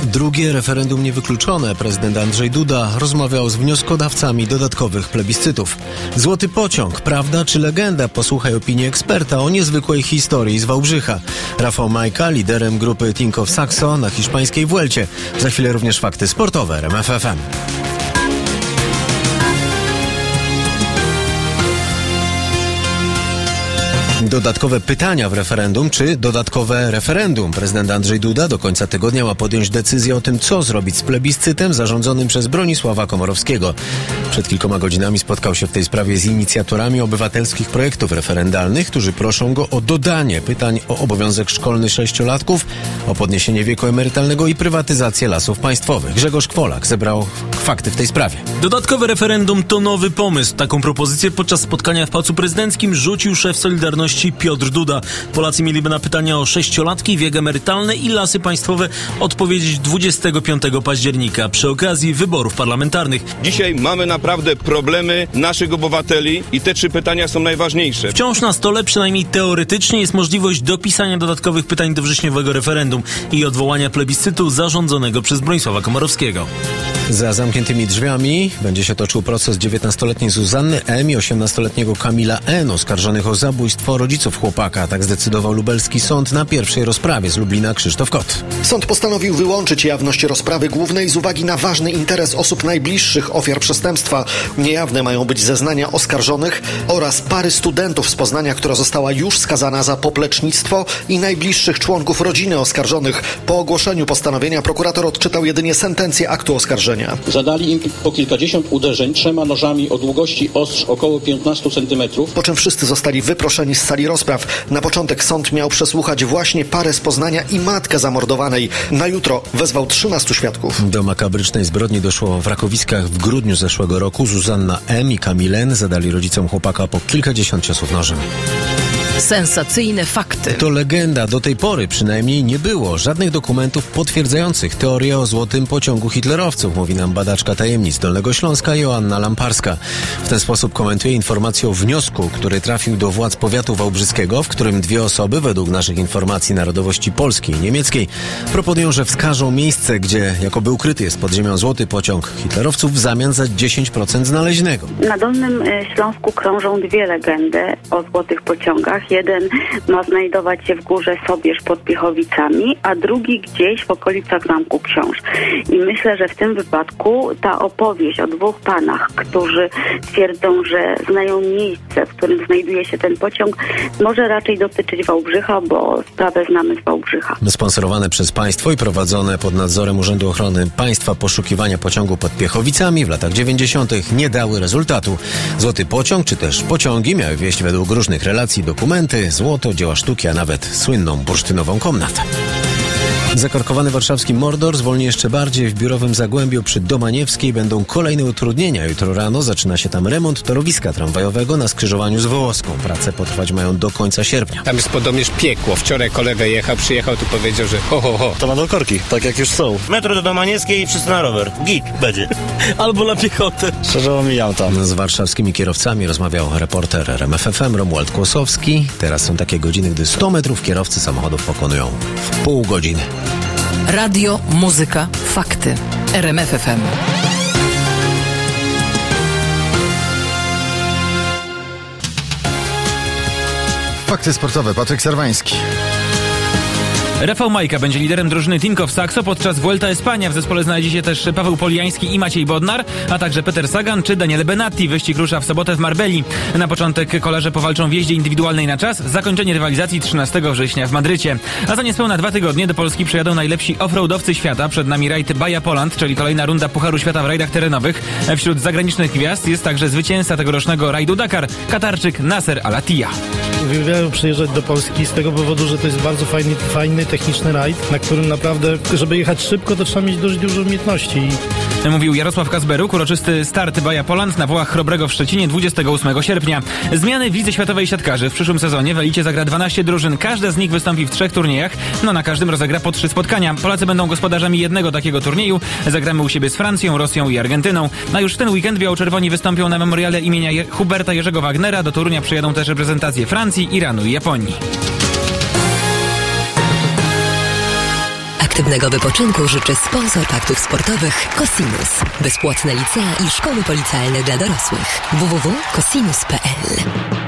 Drugie referendum niewykluczone. Prezydent Andrzej Duda rozmawiał z wnioskodawcami dodatkowych plebiscytów. Złoty pociąg, prawda czy legenda? Posłuchaj opinii eksperta o niezwykłej historii z Wałbrzycha. Rafał Majka, liderem grupy Tinkoff Saxo na hiszpańskiej Vuelcie. Za chwilę również fakty sportowe RMF FM. Dodatkowe pytania w referendum czy dodatkowe referendum? Prezydent Andrzej Duda do końca tygodnia ma podjąć decyzję o tym, co zrobić z plebiscytem zarządzonym przez Bronisława Komorowskiego. Przed kilkoma godzinami spotkał się w tej sprawie z inicjatorami obywatelskich projektów referendalnych, którzy proszą go o dodanie pytań o obowiązek szkolny 6-latków, o podniesienie wieku emerytalnego i prywatyzację lasów państwowych. Grzegorz Kwolak zebrał fakty w tej sprawie. Dodatkowe referendum to nowy pomysł. Taką propozycję podczas spotkania w Pałacu Prezydenckim rzucił szef Solidarności Piotr Duda. Polacy mieliby na pytania o 6-latki, wiek emerytalny i lasy państwowe odpowiedzieć 25 października przy okazji wyborów parlamentarnych. Dzisiaj mamy naprawdę problemy naszych obywateli i te 3 pytania są najważniejsze. Wciąż na stole, przynajmniej teoretycznie, jest możliwość dopisania dodatkowych pytań do wrześniowego referendum i odwołania plebiscytu zarządzonego przez Bronisława Komorowskiego. Za zamkniętymi drzwiami będzie się toczył proces 19-letniej Zuzanny M. i 18-letniego Kamila N. oskarżonych o zabójstwo rodziców chłopaka. Tak zdecydował lubelski sąd na pierwszej rozprawie z Lublina Krzysztof Kot. Sąd postanowił wyłączyć jawność rozprawy głównej z uwagi na ważny interes osób najbliższych ofiar przestępstwa. Niejawne mają być zeznania oskarżonych oraz pary studentów z Poznania, która została już skazana za poplecznictwo, i najbliższych członków rodziny oskarżonych. Po ogłoszeniu postanowienia prokurator odczytał jedynie sentencję aktu oskarżenia. Zadali im po kilkadziesiąt uderzeń 3 nożami o długości ostrz około 15 cm. Po czym wszyscy zostali wyproszeni z sali rozpraw. Na początek sąd miał przesłuchać właśnie parę z Poznania i matkę zamordowanej. Na jutro wezwał 13 świadków. Do makabrycznej zbrodni doszło w Rakowiskach w grudniu zeszłego roku. Zuzanna M. i Kamil N. zadali rodzicom chłopaka po kilkadziesiąt ciosów nożem. Sensacyjne fakty. To legenda. Do tej pory przynajmniej nie było żadnych dokumentów potwierdzających teorię o złotym pociągu hitlerowców, mówi nam badaczka tajemnic Dolnego Śląska Joanna Lamparska. W ten sposób komentuje informację o wniosku, który trafił do władz powiatu wałbrzyskiego, w którym 2 osoby, według naszych informacji, narodowości polskiej i niemieckiej, proponują, że wskażą miejsce, gdzie jakoby ukryty jest pod ziemią złoty pociąg hitlerowców w zamian za 10% znaleźnego. Na Dolnym Śląsku krążą 2 legendy o złotych pociągach. Jeden ma znajdować się w Górze Sobierz pod Piechowicami, a drugi gdzieś w okolicach Zamku Książ. I myślę, że w tym wypadku ta opowieść o 2 panach, którzy twierdzą, że znają miejsce, w którym znajduje się ten pociąg, może raczej dotyczyć Wałbrzycha, bo sprawę znamy z Wałbrzycha. Sponsorowane przez państwo i prowadzone pod nadzorem Urzędu Ochrony Państwa poszukiwania pociągu pod Piechowicami w latach 90. nie dały rezultatu. Złoty pociąg, czy też pociągi miały wieść według różnych relacji dokumenty, złoto, dzieła sztuki, a nawet słynną bursztynową komnatę. Zakorkowany warszawski Mordor zwolni jeszcze bardziej. W biurowym Zagłębiu przy Domaniewskiej będą kolejne utrudnienia. Jutro rano zaczyna się tam remont torowiska tramwajowego na skrzyżowaniu z Wołoską. Prace potrwać mają do końca sierpnia. Tam jest podobnież piekło. Wczoraj kolega przyjechał, tu powiedział, że ho. To na korki, tak jak już są. Metro do Domaniewskiej i wszyscy na rower. Git będzie. Albo na piechotę. Szczerze omijam tam. Z warszawskimi kierowcami rozmawiał reporter RMF FM Romuald Kłosowski. Teraz są takie godziny, gdy 100 metrów kierowcy samochodów pokonują w pół godziny. Radio, muzyka, fakty. RMF FM. Fakty sportowe. Patryk Serwański. Rafał Majka będzie liderem drużyny Tinkoff Saxo podczas Vuelta Espania. W zespole znajdzie się też Paweł Poliański i Maciej Bodnar, a także Peter Sagan czy Daniele Benatti. Wyścig rusza w sobotę w Marbelli. Na początek kolarze powalczą w jeździe indywidualnej na czas, zakończenie rywalizacji 13 września w Madrycie. A za niespełna 2 tygodnie do Polski przyjadą najlepsi offroadowcy świata. Przed nami rajd Baja Poland, czyli kolejna runda Pucharu Świata w rajdach terenowych. Wśród zagranicznych gwiazd jest także zwycięzca tegorocznego rajdu Dakar, Katarczyk Nasser Al-Attiyah. Uwielbiają przyjeżdżać do Polski z tego powodu, że to jest bardzo fajny, techniczny rajd, na którym naprawdę, żeby jechać szybko, to trzeba mieć dość dużo umiejętności. Mówił Jarosław Kazberuk. Uroczysty start Baja Poland na Wołach Chrobrego w Szczecinie 28 sierpnia. Zmiany w lidze światowej siatkarzy. W przyszłym sezonie w elicie zagra 12 drużyn. Każda z nich wystąpi w 3 turniejach. Na każdym rozegra po 3 spotkania. Polacy będą gospodarzami jednego takiego turnieju. Zagramy u siebie z Francją, Rosją i Argentyną. A już w ten weekend biało-czerwoni wystąpią na memoriale imienia Huberta Jerzego Wagnera. Do Torunia przyjadą też reprezentacje Francji, Iranu i Japonii. aktywnego wypoczynku życzy sponsor faktów sportowych Cosinus. Bezpłatne licea i szkoły policealne dla dorosłych. www.cosinus.pl